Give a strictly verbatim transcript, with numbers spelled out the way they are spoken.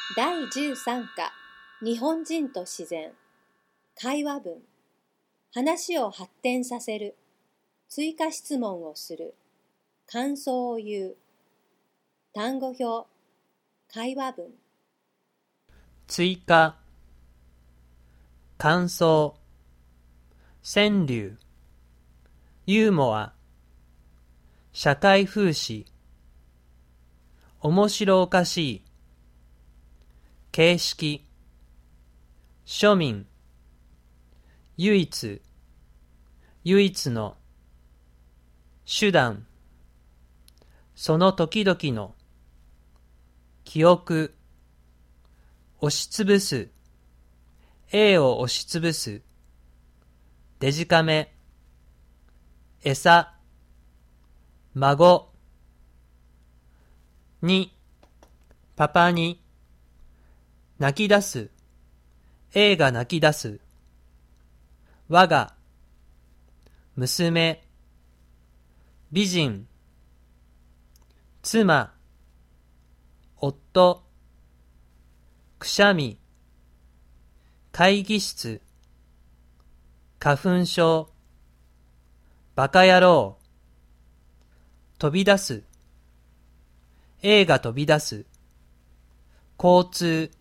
だいじゅうさん課日本人と自然会話文話を発展させる追加質問をする感想を言う単語表会話文追加感想川柳ユーモア社会風刺面白おかしい形式庶民唯一唯一の手段その時々の記憶押しつぶす A を押しつぶすデジカメ餌孫にパパに泣き出す A が泣き出す我が娘美人妻夫くしゃみ会議室花粉症バカ野郎飛び出す A が飛び出す交通